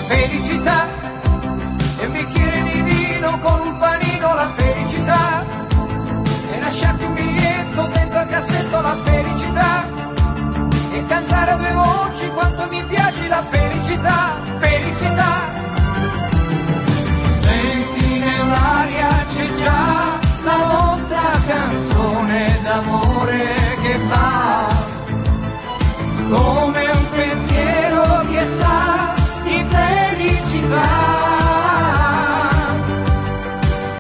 felicità, e un bicchiere di vino con un panino, la felicità, e lasciarti un biglietto dentro al cassetto, la felicità, e cantare a due voci quanto mi piace la felicità, felicità. Senti nell'aria c'è già la nostra canzone d'amore che fa